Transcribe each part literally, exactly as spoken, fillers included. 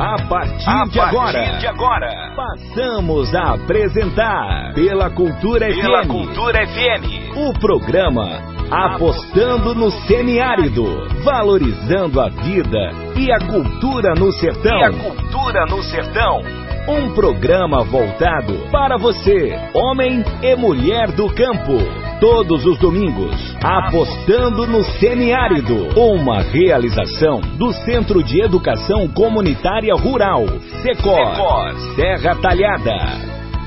A partir, a de, partir agora, de agora, passamos a apresentar pela Cultura F M, pela Cultura F M, o programa Apostando no Semiárido, valorizando a vida e a cultura no sertão. E a cultura no sertão. Um programa voltado para você, homem e mulher do campo. Todos os domingos, Apostando no Semiárido. Uma realização do Centro de Educação Comunitária Rural, Secor, Secor. Serra Talhada.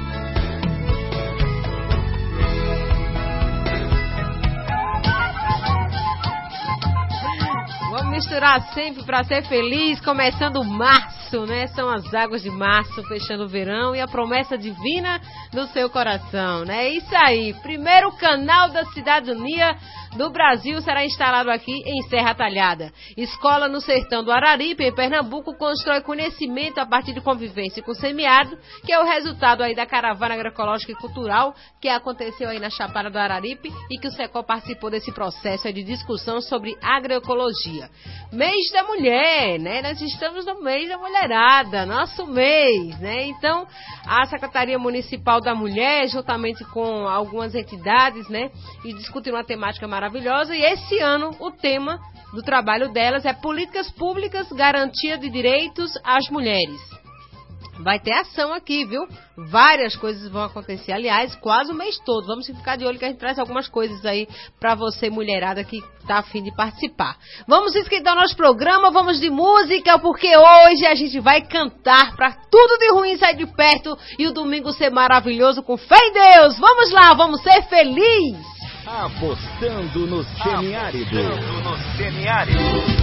Misturar sempre para ser feliz, começando março, né? São as águas de março, fechando o verão e a promessa divina no seu coração, né? É isso aí, primeiro canal da cidadania do Brasil será instalado aqui em Serra Talhada. Escola no sertão do Araripe, em Pernambuco, constrói conhecimento a partir de convivência com o semiárido, que é o resultado aí da caravana agroecológica e cultural que aconteceu aí na Chapada do Araripe e que o Secor participou desse processo aí de discussão sobre agroecologia. Mês da mulher, né? Nós estamos no mês da mulherada, nosso mês, né? Então, a Secretaria Municipal da Mulher, juntamente com algumas entidades, né? E discutiram uma temática maravilhosa. E esse ano, o tema do trabalho delas é Políticas Públicas, Garantia de Direitos às Mulheres. Vai ter ação aqui, viu? Várias coisas vão acontecer, aliás, quase o mês todo. Vamos ficar de olho que a gente traz algumas coisas aí pra você, mulherada, que tá a fim de participar. Vamos esquentar o nosso programa, vamos de música, porque hoje a gente vai cantar pra tudo de ruim sair de perto e o domingo ser maravilhoso com fé em Deus. Vamos lá, vamos ser felizes! Apostando no Semiárido. Apostando no Semiárido.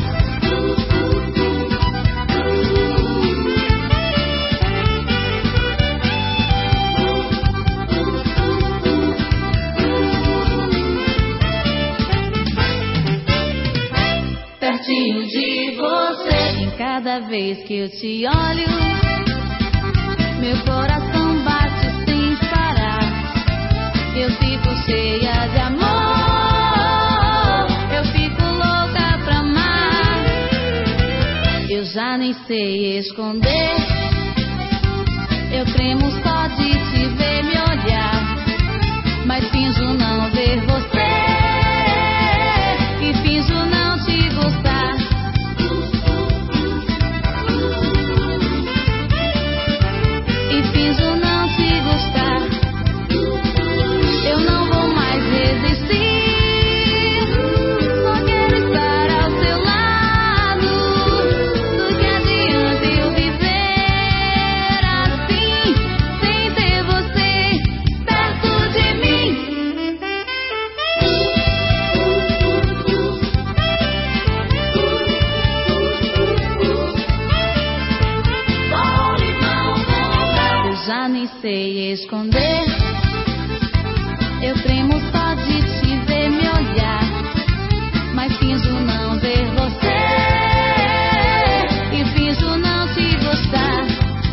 Pertinho de você, em cada vez que eu te olho, meu coração bate sem parar. Eu fico cheia de amor, eu fico louca pra amar. Eu já nem sei esconder, eu tremo só de te ver me olhar, mas finjo não ver você e finjo não te gostar. E finjo não te gostar. Eu não vou mais resistir, só quero estar ao seu lado. Do que adianta eu viver assim, sem ter você perto de mim. Eu já nem sei esconder, eu tremo só de te ver me olhar, mas finjo não ver você e finjo não te gostar.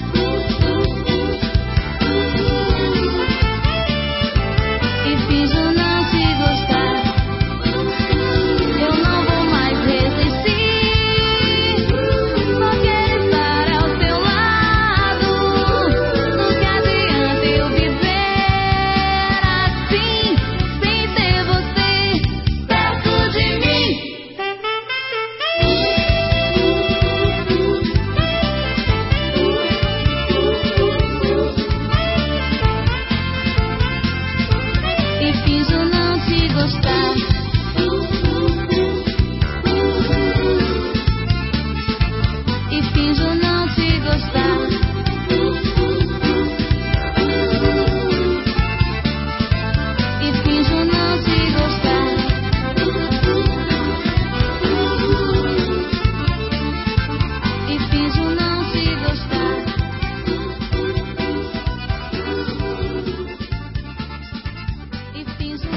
E finjo não te gostar. Eu não vou mais resistir, só quero estar ao seu lado. Do que adianta eu viver assim, sem ter você perto de mim. E finjo não te gostar. E finjo não te gostar. E finjo não te gostar. E finjo não te gostar. E finjo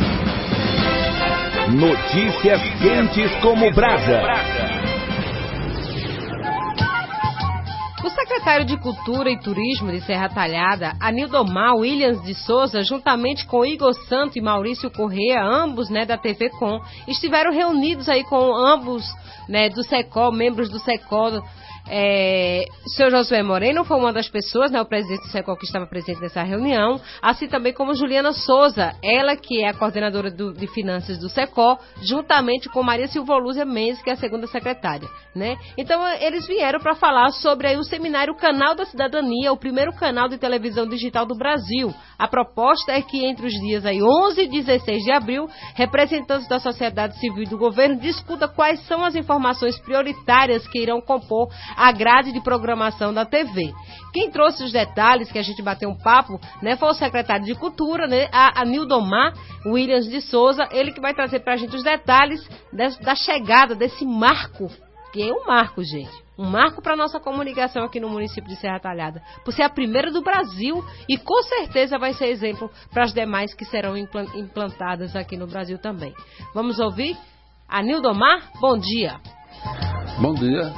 Notícias quentes como brasa. O secretário de Cultura e Turismo de Serra Talhada, Anildomar Williams de Souza, juntamente com Igor Santos e Maurício Corrêa, ambos, né, da T V Com, estiveram reunidos aí com ambos, né, do SECOL, membros do SECOL. É, o senhor Josué Moreno foi uma das pessoas, né, o presidente do SECOL, que estava presente nessa reunião, assim também como Juliana Souza, ela que é a coordenadora do, de finanças do SECOL, juntamente com Maria Silvolúzia Mendes, que é a segunda secretária, né? Então eles vieram para falar sobre aí o seminário Canal da Cidadania, o primeiro canal de televisão digital do Brasil. A proposta é que entre os dias aí onze e dezesseis de abril, representantes da sociedade civil e do governo discutam quais são as informações prioritárias que irão compor a grade de programação da T V. Quem trouxe os detalhes, que a gente bateu um papo, né, foi o secretário de Cultura, né, a Anildomar Williams de Souza, ele que vai trazer pra gente os detalhes de, da chegada desse marco, que é um marco, gente. Um marco para nossa comunicação aqui no município de Serra Talhada, por ser a primeira do Brasil e com certeza vai ser exemplo para as demais que serão implantadas aqui no Brasil também. Vamos ouvir? Anildomar, bom dia. Bom dia.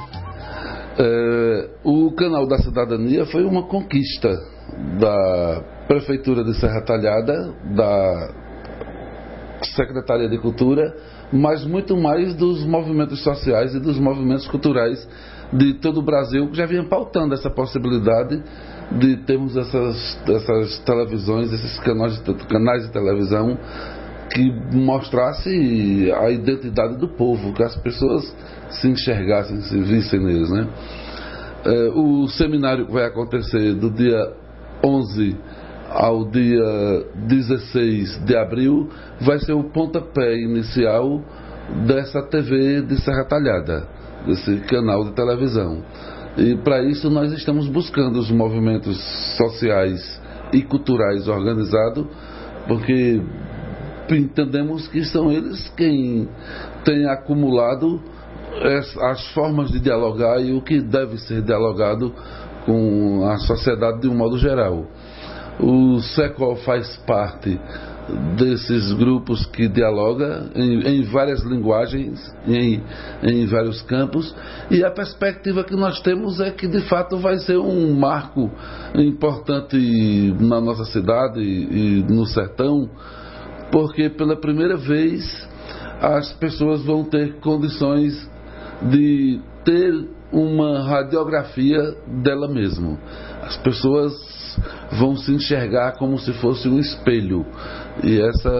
É, o Canal da Cidadania foi uma conquista da Prefeitura de Serra Talhada, da Secretaria de Cultura, mas muito mais dos movimentos sociais e dos movimentos culturais de todo o Brasil, que já vinham pautando essa possibilidade de termos essas, essas televisões, esses canais, canais de televisão que mostrasse a identidade do povo, que as pessoas se enxergassem, se vissem neles, né? É, o seminário que vai acontecer do dia onze ao dia dezesseis de abril vai ser o pontapé inicial dessa T V de Serra Talhada, desse canal de televisão. E para isso nós estamos buscando os movimentos sociais e culturais organizados, porque entendemos que são eles quem têm acumulado as formas de dialogar e o que deve ser dialogado com a sociedade de um modo geral. O SECOL faz parte desses grupos que dialoga em, em várias linguagens, em, em vários campos, e a perspectiva que nós temos é que de fato vai ser um marco importante na nossa cidade e, e no sertão, porque pela primeira vez as pessoas vão ter condições de ter uma radiografia dela mesma. As pessoas vão se enxergar como se fosse um espelho, e essa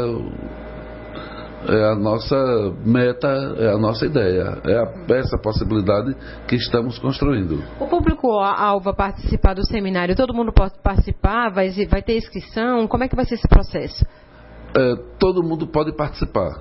é a nossa meta, é a nossa ideia, é a, essa possibilidade que estamos construindo. O público-alvo vai participar do seminário, todo mundo pode participar, vai, vai ter inscrição, como é que vai ser esse processo? É, todo mundo pode participar.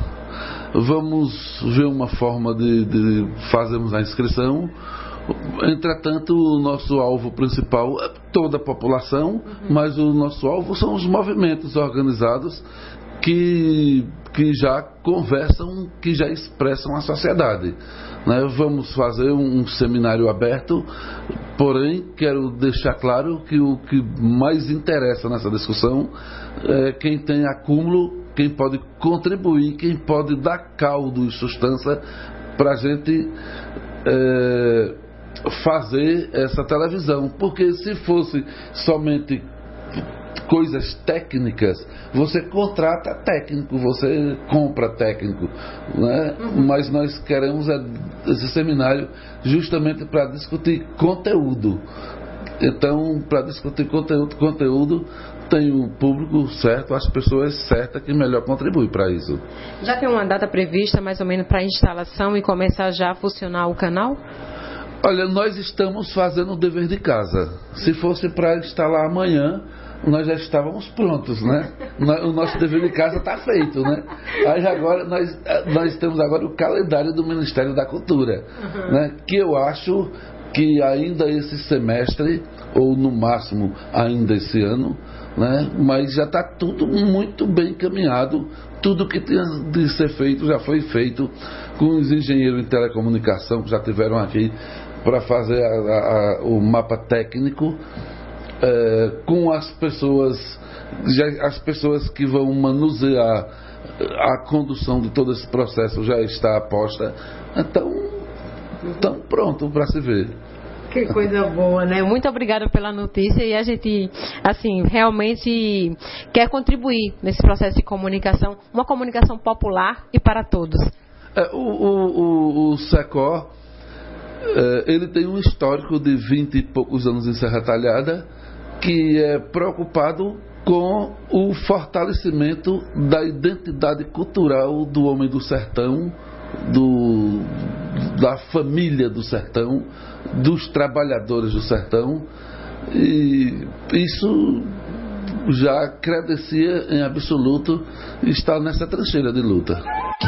Vamos ver uma forma de, de fazermos a inscrição. Entretanto, o nosso alvo principal é toda a população, uhum. mas o nosso alvo são os movimentos organizados que, que já conversam, que já expressam a sociedade. Né? Vamos fazer um, um seminário aberto, porém quero deixar claro que o que mais interessa nessa discussão é quem tem acúmulo, quem pode contribuir, quem pode dar caldo e sustância para a gente é, fazer essa televisão. Porque se fosse somente coisas técnicas, você contrata técnico, você compra técnico, né? Uhum. Mas nós queremos esse seminário justamente para discutir conteúdo. Então, para discutir conteúdo, conteúdo tem o público certo, as pessoas certas que melhor contribuem para isso. Já tem uma data prevista mais ou menos para a instalação e começar já a funcionar o canal? Olha, nós estamos fazendo o dever de casa. Se fosse para instalar amanhã, nós já estávamos prontos, né? O nosso dever de casa está feito, né? Aí agora nós, nós temos agora o calendário do Ministério da Cultura, uhum. né? Que eu acho que ainda esse semestre, ou no máximo ainda esse ano, né? Mas já está tudo muito bem encaminhado. Tudo que tinha de ser feito já foi feito, com os engenheiros em telecomunicação que já tiveram aqui para fazer a, a, a, o mapa técnico. É, com as pessoas, já, as pessoas que vão manusear a condução de todo esse processo já está aposta. Então, então pronto para se ver. Que coisa boa, né? Muito obrigada pela notícia e a gente, assim, realmente quer contribuir nesse processo de comunicação, uma comunicação popular e para todos. É, o, o, o, o SECOR, é, ele tem um histórico de vinte e poucos anos em Serra Talhada, que é preocupado com o fortalecimento da identidade cultural do homem do sertão, do, da família do sertão, dos trabalhadores do sertão, e isso já credencia em absoluto estar nessa trincheira de luta.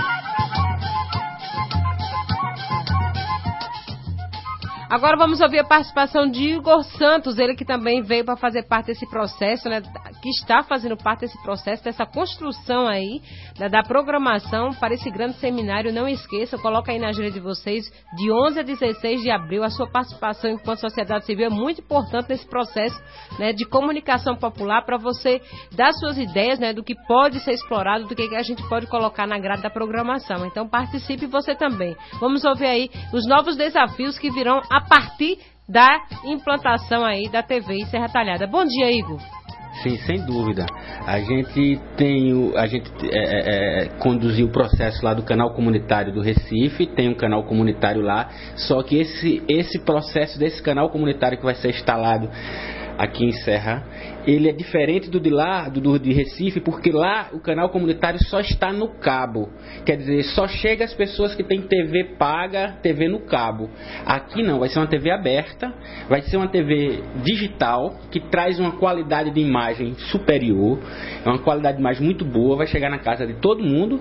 Agora vamos ouvir a participação de Igor Santos, ele que também veio para fazer parte desse processo, né, que está fazendo parte desse processo, dessa construção aí, da, da programação para esse grande seminário. Não esqueça, coloca aí na agenda de vocês, de onze a dezesseis de abril, a sua participação enquanto sociedade civil é muito importante nesse processo, né, de comunicação popular, para você dar suas ideias, né, do que pode ser explorado, do que a gente pode colocar na grade da programação. Então participe você também. Vamos ouvir aí os novos desafios que virão a partir da implantação aí da T V em Serra Talhada. Bom dia, Igor. Sim, sem dúvida. A gente tem o, a gente é, é, conduziu o processo lá do canal comunitário do Recife, tem um canal comunitário lá, só que esse, esse processo desse canal comunitário que vai ser instalado aqui em Serra, ele é diferente do de lá, do, do de Recife, porque lá o canal comunitário só está no cabo, quer dizer, só chega as pessoas que têm T V paga, T V no cabo. Aqui não, vai ser uma T V aberta, vai ser uma T V digital, que traz uma qualidade de imagem superior, é uma qualidade de imagem muito boa, vai chegar na casa de todo mundo,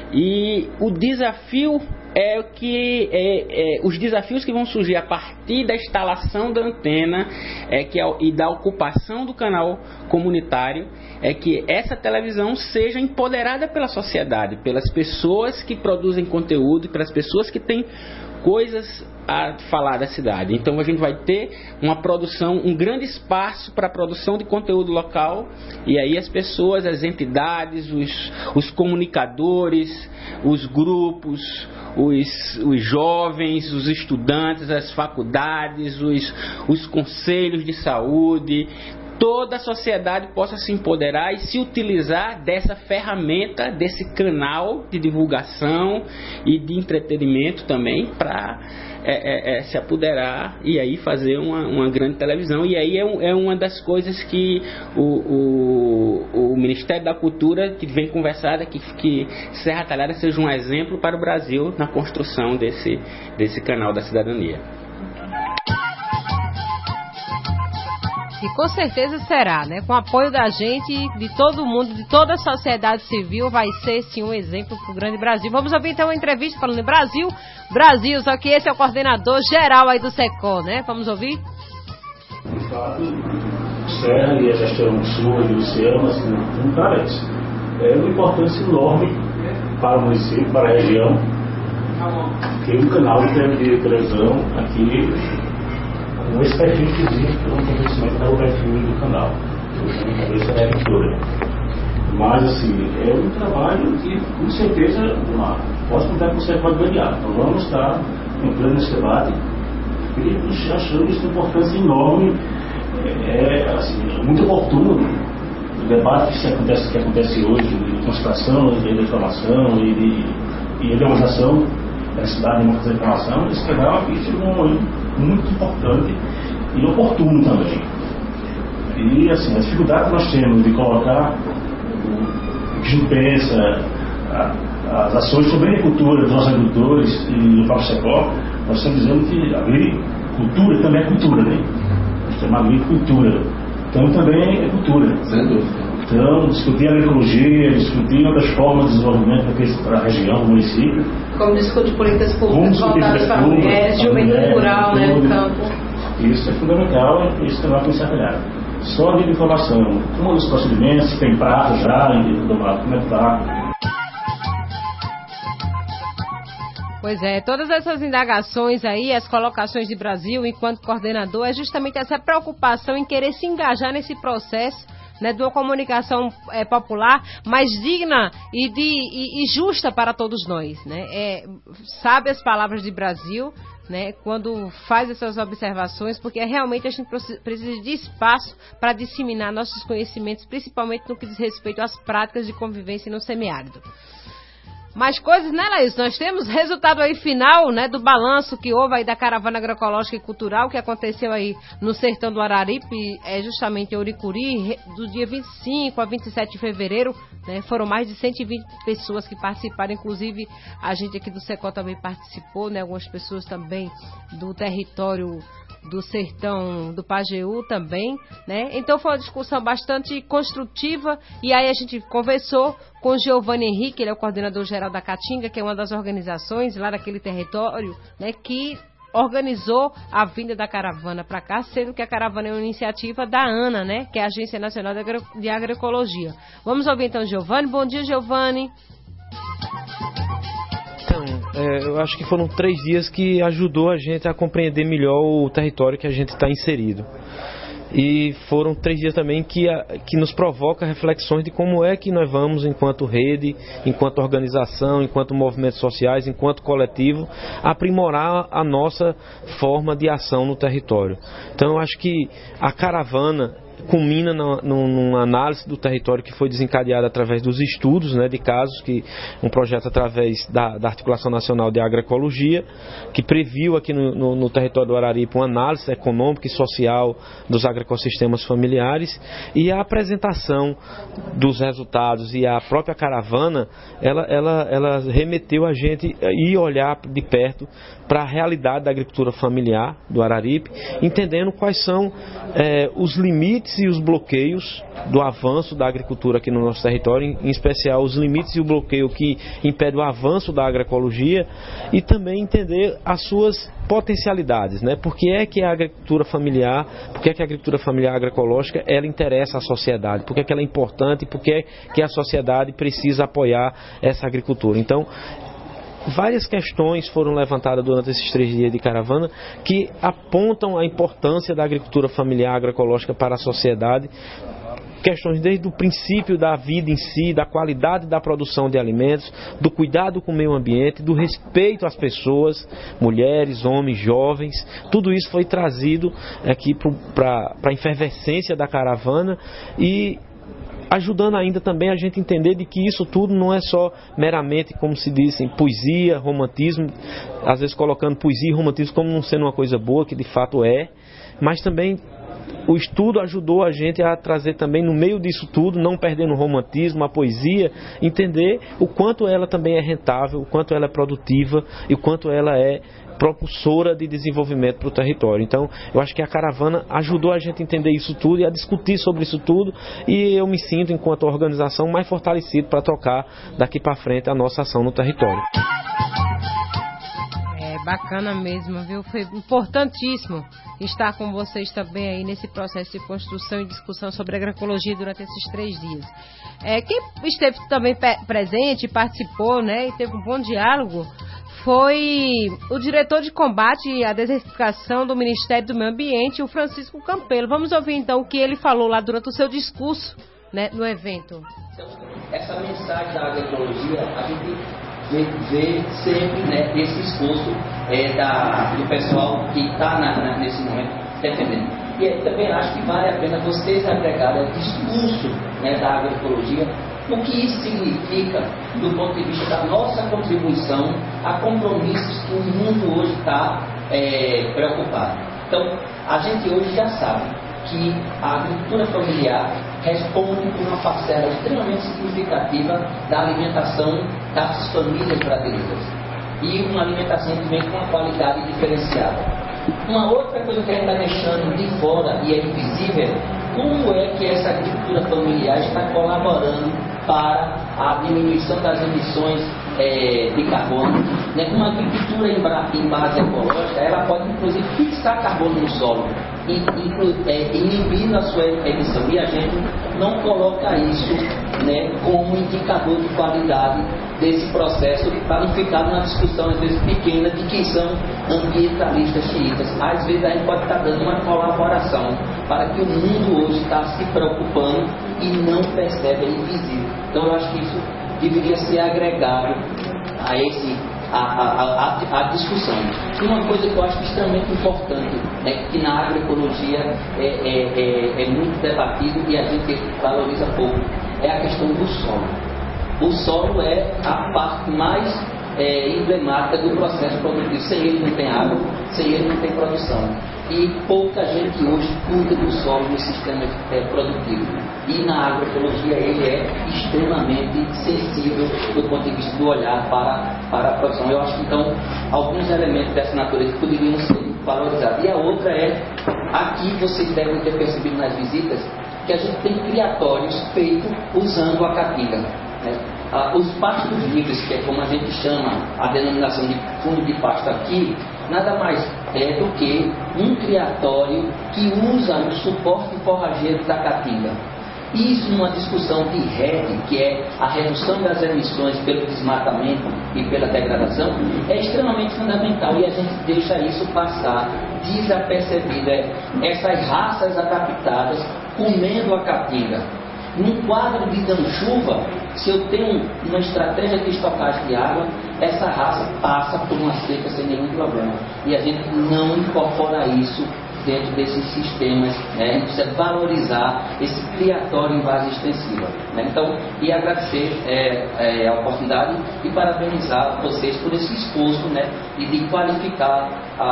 e o desafio é que é, é, os desafios que vão surgir a partir da instalação da antena é que, e da ocupação do canal comunitário é que essa televisão seja empoderada pela sociedade, pelas pessoas que produzem conteúdo, pelas pessoas que têm coisas a falar da cidade. Então a gente vai ter uma produção, um grande espaço para a produção de conteúdo local, e aí as pessoas, as entidades, os, os comunicadores, os grupos, os, os jovens, os estudantes, as faculdades, os, os conselhos de saúde, toda a sociedade possa se empoderar e se utilizar dessa ferramenta, desse canal de divulgação e de entretenimento também, para é, é, é, se apoderar e aí fazer uma, uma grande televisão. E aí é, um, é uma das coisas que o, o, o Ministério da Cultura que vem conversar é que, que Serra Talhada seja um exemplo para o Brasil na construção desse, desse canal da cidadania. E com certeza será, né? Com o apoio da gente, de todo mundo, de toda a sociedade civil, vai ser sim um exemplo para o grande Brasil. Vamos ouvir então uma entrevista falando em Brasil, Brasil, só que esse é o coordenador geral aí do SECOR, né? Vamos ouvir? De fato, Serra e a gestão sua e do Luciano, assim, não carece. É uma importância enorme para o município, para a região, que um canal de televisão aqui, com esse perfil que existe, pelo conhecimento da perfil do canal. Eu na cabeça é a editora. Mas, assim, é um trabalho que, com certeza, uma, posso contar que você pode ganhar. Então, vamos estar entrando nesse debate e achando isso uma importância enorme, é, assim, muito oportuno. O debate que acontece, que acontece hoje de concentração, de reclamação e de, e de demonstração da cidade, de democracia de reclamação, esse canal aqui chegou um momento muito importante e oportuno também. E assim, a dificuldade que nós temos de colocar o que a gente pensa, a, as ações sobre a agricultura dos nossos agricultores e do próprio SECOR, nós estamos dizendo que a agricultura também é cultura, né? Nós temos a agricultura, então também é cultura. Sem dúvida. Então, discutir a agroecologia, discutir outras formas de desenvolvimento para a região, para o município. Como discutir políticas públicas voltadas para mulheres, juventude rural, né, no campo. Isso é fundamental, isso também vai ser trabalhado. Só a informação, como os procedimentos, se tem prazo já, como é que está. Pois é, todas essas indagações aí, as colocações de Brasil enquanto coordenador, é justamente essa preocupação em querer se engajar nesse processo, né, de uma comunicação é, popular mais digna e, de, e, e justa para todos nós, né? É, sabe as palavras de Brasil, né, quando faz essas observações, porque realmente a gente precisa de espaço para disseminar nossos conhecimentos, principalmente no que diz respeito às práticas de convivência no semiárido. Mais coisas, né, Laís? Nós temos resultado aí final, né, do balanço que houve aí da caravana agroecológica e cultural que aconteceu aí no sertão do Araripe, é justamente em Uricuri, do dia vinte e cinco a vinte e sete de fevereiro, né, foram mais de cento e vinte pessoas que participaram, inclusive a gente aqui do SECOL também participou, né, algumas pessoas também do território do sertão do Pajeú também, né? Então foi uma discussão bastante construtiva e aí a gente conversou com o Giovanni Henrique, ele é o coordenador geral da Caatinga, que é uma das organizações lá daquele território, né, que organizou a vinda da caravana para cá, sendo que a caravana é uma iniciativa da ANA, né, que é a Agência Nacional de, Agro... de Agroecologia. Vamos ouvir então o Giovanni. Bom dia, Giovanni. É, eu acho que foram três dias que ajudou a gente a compreender melhor o território que a gente está inserido. E foram três dias também que, a, que nos provoca reflexões de como é que nós vamos, enquanto rede, enquanto organização, enquanto movimentos sociais, enquanto coletivo, aprimorar a nossa forma de ação no território. Então eu acho que a caravana culmina na, numa análise do território que foi desencadeada através dos estudos, né, de casos, que um projeto através da, da Articulação Nacional de Agroecologia, que previu aqui no, no, no território do Araripe uma análise econômica e social dos agroecossistemas familiares, e a apresentação dos resultados e a própria caravana, ela, ela, ela remeteu a gente a ir olhar de perto para a realidade da agricultura familiar do Araripe, entendendo quais são é, os limites e os bloqueios do avanço da agricultura aqui no nosso território, em especial os limites e o bloqueio que impede o avanço da agroecologia, e também entender as suas potencialidades, né? Por que é que a agricultura familiar, por que é que a agricultura familiar agroecológica ela interessa à sociedade, por que é que ela é importante, por que é que a sociedade precisa apoiar essa agricultura. Então, várias questões foram levantadas durante esses três dias de caravana que apontam a importância da agricultura familiar agroecológica para a sociedade. Questões desde o princípio da vida em si, da qualidade da produção de alimentos, do cuidado com o meio ambiente, do respeito às pessoas, mulheres, homens, jovens. Tudo isso foi trazido aqui para a efervescência da caravana e ajudando ainda também a gente entender de que isso tudo não é só meramente, como se diz, em poesia, romantismo, às vezes colocando poesia e romantismo como não sendo uma coisa boa, que de fato é, mas também o estudo ajudou a gente a trazer também no meio disso tudo, não perdendo o romantismo, a poesia, entender o quanto ela também é rentável, o quanto ela é produtiva e o quanto ela é propulsora de desenvolvimento para o território. Então, eu acho que a caravana ajudou a gente a entender isso tudo e a discutir sobre isso tudo, e eu me sinto, enquanto organização, mais fortalecido para tocar daqui para frente a nossa ação no território. É bacana mesmo, viu? Foi importantíssimo estar com vocês também aí nesse processo de construção e discussão sobre agroecologia durante esses três dias. É, quem esteve também presente, participou, né, e teve um bom diálogo, foi o diretor de combate à desertificação do Ministério do Meio Ambiente, o Francisco Campelo. Vamos ouvir então o que ele falou lá durante o seu discurso, né, no evento. Então, essa mensagem da agroecologia, a gente vê, vê sempre, né, esse esforço é, da, do pessoal que está nesse momento defendendo. E eu também acho que vale a pena vocês agregarem o discurso, né, da agroecologia, o que isso significa do ponto de vista da nossa contribuição a compromissos que o mundo hoje está é, preocupado. Então, a gente hoje já sabe que a agricultura familiar responde por uma parcela extremamente significativa da alimentação das famílias brasileiras. E uma alimentação que vem com uma qualidade diferenciada. Uma outra coisa que a gente está deixando de fora e é invisível, como é que essa agricultura familiar está colaborando para a diminuição das emissões é, de carbono. Né? Uma agricultura em, em base ecológica, ela pode inclusive fixar carbono no solo, e, inclu, é, inibindo a sua emissão. E a gente não coloca isso, né, como indicador de qualidade desse processo, para não ficar numa discussão às vezes pequena de quem são ambientalistas xiitas. Às vezes a gente pode estar dando uma colaboração para que o mundo hoje está se preocupando e não percebe, é invisível. Então eu acho que isso deveria ser agregado a esse, a, a, a, a discussão. E uma coisa que eu acho extremamente importante, né, que na agroecologia é, é, é, é muito debatido e a gente valoriza pouco, é a questão do solo. O solo é a parte mais é, emblemática do processo produtivo. Sem ele não tem água, sem ele não tem produção. E pouca gente hoje cuida do solo no sistema é, produtivo. E na agroecologia ele é extremamente sensível do ponto de vista do olhar para, para a produção. Eu acho que então alguns elementos dessa natureza poderiam ser valorizados. E a outra é, aqui vocês devem ter percebido nas visitas, que a gente tem criatórios feitos usando a caatinga, né? Ah, os pastos livres, que é como a gente chama a denominação de fundo de pasto aqui, nada mais é do que um criatório que usa o suporte forrageiro da caatinga. Isso numa discussão de R E D, que é a redução das emissões pelo desmatamento e pela degradação, é extremamente fundamental e a gente deixa isso passar desapercebido. É, essas raças adaptadas comendo a caatinga. Num quadro de dano-chuva, se eu tenho uma estratégia de estocagem de água, essa raça passa por uma seca sem nenhum problema. E a gente não incorpora isso dentro desses sistemas, né? A gente precisa valorizar esse criatório em base extensiva, né? Então, e agradecer é, é, a oportunidade e parabenizar vocês por esse esforço, né? E de qualificar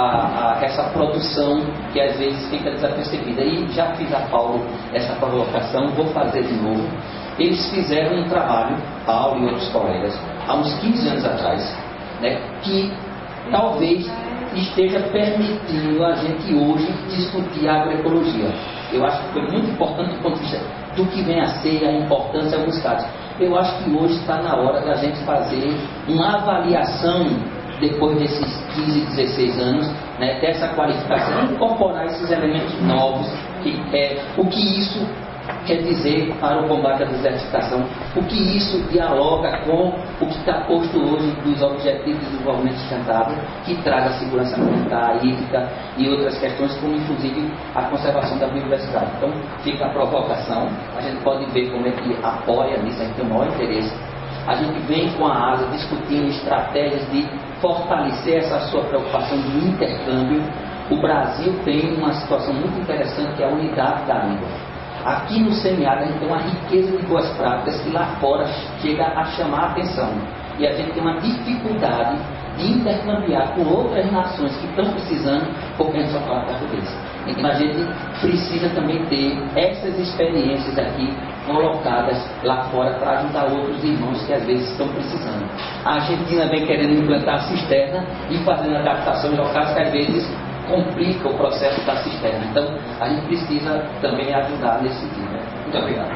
a, a, essa produção que às vezes fica desapercebida. E já fiz a Paulo essa provocação, vou fazer de novo. Eles fizeram um trabalho, Paulo e outros colegas, há uns quinze anos atrás, né? Que talvez esteja permitindo a gente hoje discutir a agroecologia. Eu acho que foi muito importante do ponto de vista do que vem a ser a importância de alguns casos. Eu acho que hoje está na hora da gente fazer uma avaliação, depois desses quinze, dezesseis anos, né, dessa qualificação, incorporar esses elementos novos, que é, o que isso quer dizer para o combate à desertificação, o que isso dialoga com o que está posto hoje dos Objetivos de Desenvolvimento Sustentável, que traz a segurança alimentar, hídrica e outras questões, como inclusive a conservação da biodiversidade. Então fica a provocação, a gente pode ver como é que apoia nisso, a gente tem o maior interesse. A gente vem com a ASA discutindo estratégias de fortalecer essa sua preocupação de intercâmbio. O Brasil tem uma situação muito interessante, que é a unidade da língua. Aqui no semiárido a gente tem uma riqueza de boas práticas que lá fora chega a chamar a atenção. E a gente tem uma dificuldade de intercambiar com outras nações que estão precisando, porque a gente só fala português. Então a gente precisa também ter essas experiências aqui colocadas lá fora para ajudar outros irmãos que às vezes estão precisando. A Argentina vem querendo implantar a cisterna e fazendo adaptações locais que às vezes complica o processo da cisterna. Então, a gente precisa também ajudar nesse sentido. Né? Muito obrigado.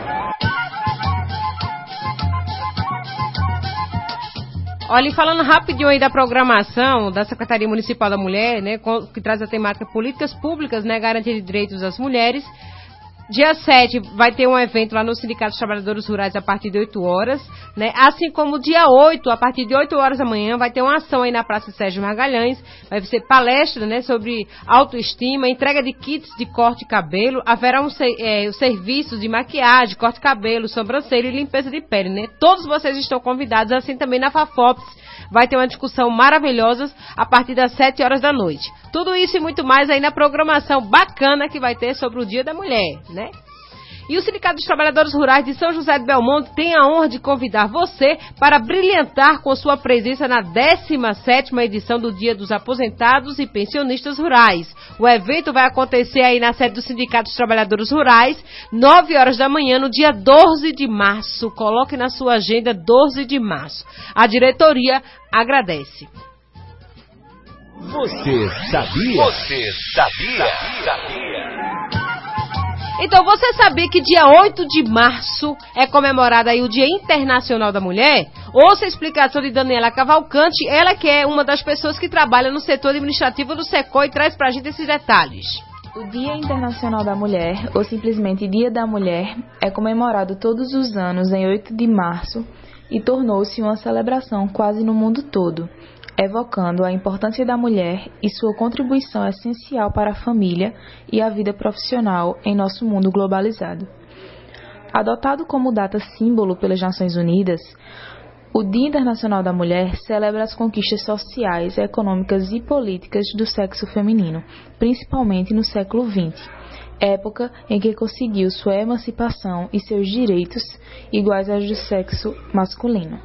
Olha, e falando rapidinho aí da programação da Secretaria Municipal da Mulher, né, que traz a temática Políticas Públicas, né, garantia de direitos das mulheres. Dia sete vai ter um evento lá no Sindicato dos Trabalhadores Rurais a partir de oito horas, né? Assim como dia oito, a partir de oito horas da manhã, vai ter uma ação aí na Praça Sérgio Magalhães, vai ser palestra, né, sobre autoestima, entrega de kits de corte de cabelo, haverá um, é, os serviços de maquiagem, corte de cabelo, sobrancelha e limpeza de pele, né? Todos vocês estão convidados, assim também na FAFOPS. Vai ter uma discussão maravilhosa a partir das sete horas da noite. Tudo isso e muito mais aí na programação bacana que vai ter sobre o Dia da Mulher, né? E o Sindicato dos Trabalhadores Rurais de São José do Belmonte tem a honra de convidar você para brilhantar com sua presença na décima sétima edição do Dia dos Aposentados e Pensionistas Rurais. O evento vai acontecer aí na sede do Sindicato dos Trabalhadores Rurais, nove horas da manhã, no dia doze de março. Coloque na sua agenda doze de março. A diretoria agradece. Você sabia? Você sabia? sabia? Então, você sabia que dia oito de março é comemorado aí o Dia Internacional da Mulher? Ouça a explicação de Daniela Cavalcante, ela que é uma das pessoas que trabalha no setor administrativo do SECOI, e traz pra gente esses detalhes. O Dia Internacional da Mulher, ou simplesmente Dia da Mulher, é comemorado todos os anos em oito de março e tornou-se uma celebração quase no mundo todo, evocando a importância da mulher e sua contribuição essencial para a família e a vida profissional em nosso mundo globalizado. Adotado como data símbolo pelas Nações Unidas, O Dia Internacional da Mulher celebra as conquistas sociais, econômicas e políticas do sexo feminino, principalmente no século vinte, época em que conseguiu sua emancipação e seus direitos iguais aos do sexo masculino.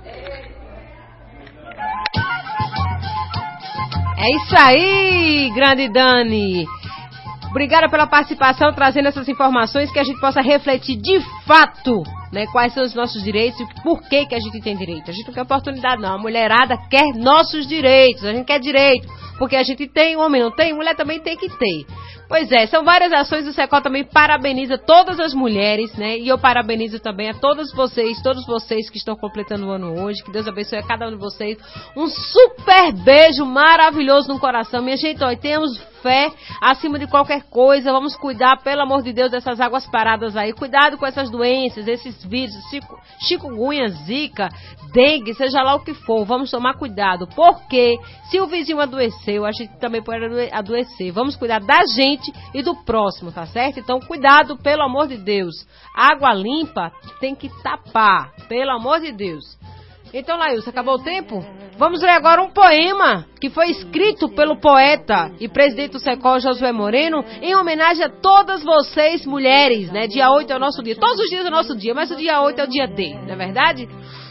É isso aí, grande Dani! Obrigada pela participação, trazendo essas informações que a gente possa refletir de fato, né, quais são os nossos direitos e por que que a gente tem direito. A gente não quer oportunidade, não. A mulherada quer nossos direitos. A gente quer direito, porque a gente tem, o homem não tem, mulher também tem que ter. Pois é, são várias ações. O SECOL também parabeniza todas as mulheres, né? E eu parabenizo também a todas vocês, todos vocês que estão completando o ano hoje. Que Deus abençoe a cada um de vocês. Um super beijo maravilhoso no coração. Minha gente, ó, temos fé acima de qualquer coisa. Vamos cuidar, pelo amor de Deus, dessas águas paradas aí. Cuidado com essas doenças, esses vírus, chikungunya, zika, dengue, seja lá o que for. Vamos tomar cuidado, porque se o vizinho adoeceu, a gente também pode adoecer. Vamos cuidar da gente e do próximo, tá certo? Então, cuidado, pelo amor de Deus. Água limpa tem que tapar, pelo amor de Deus. Então, Laílson, acabou o tempo? Vamos ler agora um poema que foi escrito pelo poeta e presidente do SECOL, Josué Moreno, em homenagem a todas vocês, mulheres, né? Dia oito é o nosso dia. Todos os dias é o nosso dia, mas o dia oito é o dia D, não é verdade?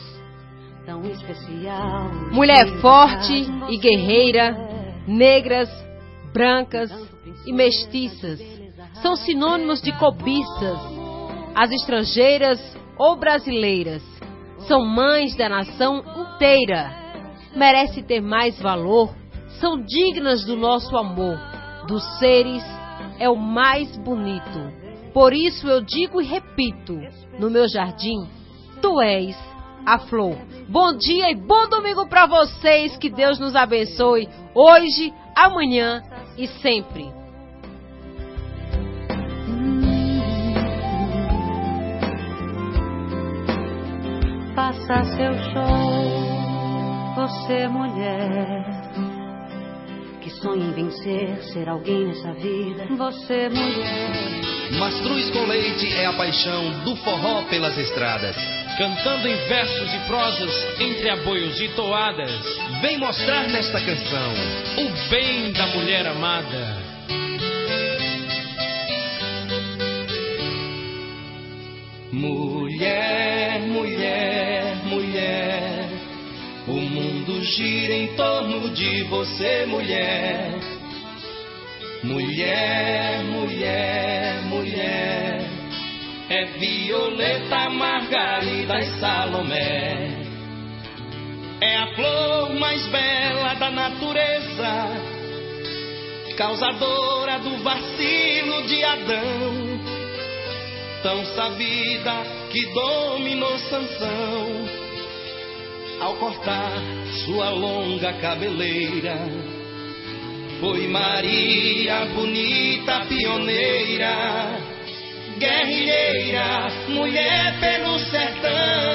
Mulher forte e guerreira, negras, brancas e mestiças são sinônimos de cobiças. As estrangeiras ou brasileiras são mães da nação inteira. Merece ter mais valor, são dignas do nosso amor. Dos seres é o mais bonito. Por isso eu digo e repito, no meu jardim, tu és a flor. Bom dia e bom domingo para vocês, que Deus nos abençoe, hoje, amanhã e sempre. Faça seu show, você mulher, que sonha em vencer, ser alguém nessa vida. Você mulher. Mastruz com leite é a paixão do forró pelas estradas, cantando em versos e prosas, entre aboios e toadas. Vem mostrar nesta canção o bem da mulher amada. Mulher, mulher, mulher, o mundo gira em torno de você, mulher. Mulher, mulher, mulher, é Violeta, Margarida e Salomé. É a flor mais bela da natureza, causadora do vacilo de Adão. Tão sabida que dominou Sansão ao cortar sua longa cabeleira. Foi Maria, bonita, pioneira, guerrilheira, mulher pelo sertão.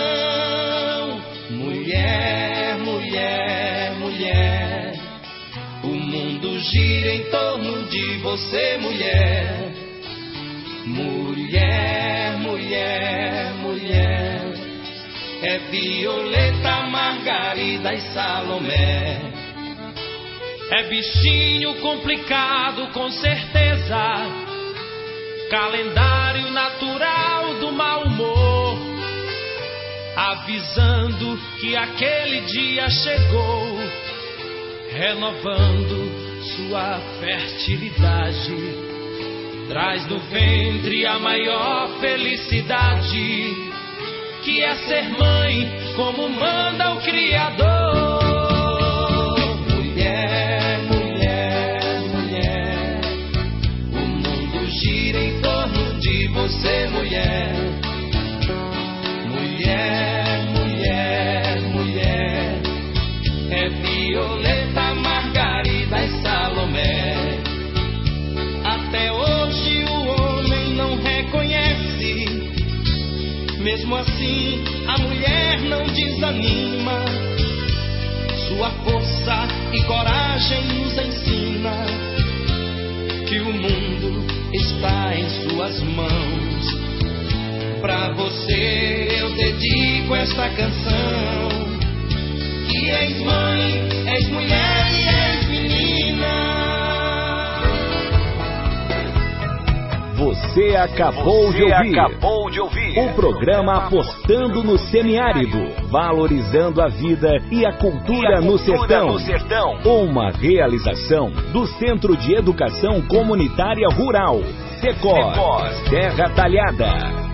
Mulher, mulher, mulher, o mundo gira em torno de você, mulher. Mulher, mulher, mulher, é Violeta, Margarida e Salomé. É bichinho complicado, com certeza, calendário natural do mau humor, avisando que aquele dia chegou, renovando sua fertilidade. Traz do ventre a maior felicidade, que é ser mãe, como manda o Criador. Mulher, mulher, mulher, o mundo gira em torno de você, mulher. Mulher, mulher, mulher, é Violeta, Margarida e Salomé. Até hoje o homem não reconhece, mesmo assim a mulher não desanima. Sua força e coragem nos ensina que o mundo está em suas mãos. Pra você eu dedico esta canção. és mãe, és mulher e és menina. Você acabou, Você de, ouvir acabou de ouvir o programa Apostando no Semiárido, valorizando a vida e a cultura, E a no, cultura sertão. no sertão. Uma realização do Centro de Educação Comunitária Rural, Secos, Secos. Terra Talhada.